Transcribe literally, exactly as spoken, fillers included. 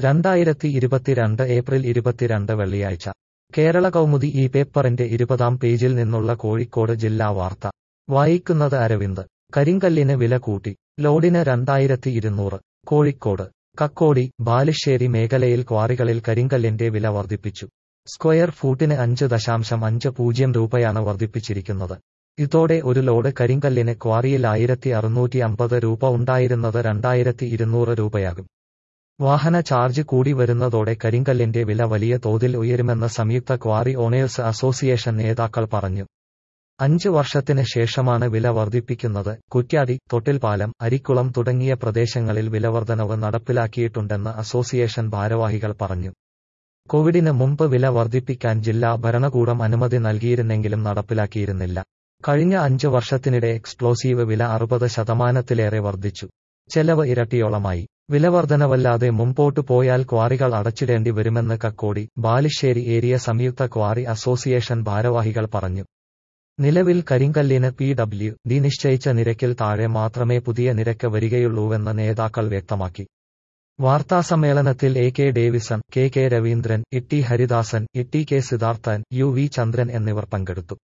രണ്ടായിരത്തി ഇരുപത്തിരണ്ട് ഏപ്രിൽ ഇരുപത്തിരണ്ട് വെള്ളിയാഴ്ച കേരള കൗമുദി ഈ പേപ്പറിന്റെ ഇരുപതാം പേജിൽ നിന്നുള്ള കോഴിക്കോട് ജില്ലാ വാർത്ത വായിക്കുന്നത് അരവിന്ദ്. കരിങ്കല്ലിന് വില കൂട്ടി. ലോഡിന് രണ്ടായിരത്തി ഇരുന്നൂറ്. കോഴിക്കോട് കക്കോടി ബാലുശ്ശേരി മേഖലയിൽ ക്വാറികളിൽ കരിങ്കല്ലിന്റെ വില വർദ്ധിപ്പിച്ചു. സ്ക്വയർ ഫൂട്ടിന് അഞ്ച് ദശാംശം അഞ്ച് പൂജ്യം രൂപയാണ് വർദ്ധിപ്പിച്ചിരിക്കുന്നത്. ഇതോടെ ഒരു ലോഡ് കരിങ്കല്ലിന് ക്വാറിയിൽ ആയിരത്തി അറുന്നൂറ്റി അമ്പത് രൂപ ഉണ്ടായിരുന്നത് രണ്ടായിരത്തി ഇരുന്നൂറ് രൂപയാകും. വാഹന ചാർജ് കൂടി വരുന്നതോടെ കരിങ്കല്ലിന്റെ വില വലിയ തോതിൽ ഉയരുമെന്ന് സംയുക്ത ക്വാറി ഓണേഴ്സ് അസോസിയേഷൻ നേതാക്കൾ പറഞ്ഞു. അഞ്ച് വർഷത്തിന് ശേഷമാണ് വില വർദ്ധിപ്പിക്കുന്നത്. കുറ്റ്യാടി, തൊട്ടിൽപ്പാലം, അരിക്കുളം തുടങ്ങിയ പ്രദേശങ്ങളിൽ വിലവർധനവ് നടപ്പിലാക്കിയിട്ടുണ്ടെന്ന് അസോസിയേഷൻ ഭാരവാഹികൾ പറഞ്ഞു. കോവിഡിന് മുമ്പ് വില വർദ്ധിപ്പിക്കാൻ ജില്ലാ ഭരണകൂടം അനുമതി നൽകിയിരുന്നെങ്കിലും നടപ്പിലാക്കിയിരുന്നില്ല. കഴിഞ്ഞ അഞ്ച് വർഷത്തിനിടെ എക്സ്പ്ലോസീവ് വില അറുപത് ശതമാനത്തിലേറെ വർദ്ധിച്ചു. ചെലവ് ഇരട്ടിയോളമായി. വിലവർധനവല്ലാതെ മുമ്പോട്ടു പോയാൽ ക്വാറികൾ അടച്ചിടേണ്ടി വരുമെന്ന് കക്കോടി, ബാലുശ്ശേരി ഏരിയ സംയുക്ത ക്വാറി അസോസിയേഷൻ ഭാരവാഹികൾ പറഞ്ഞു. നിലവിൽ കരിങ്കല്ലിന് പി ഡബ്ല്യു ഡി നിശ്ചയിച്ച നിരക്കിൽ താഴെ മാത്രമേ പുതിയ നിരക്ക് വരികയുള്ളൂവെന്ന് നേതാക്കൾ വ്യക്തമാക്കി. വാർത്താസമ്മേളനത്തിൽ A K Davison, K K Raveendran, E T Haridasan, E T K Siddharthan, U V Chandran എന്നിവർ പങ്കെടുത്തു.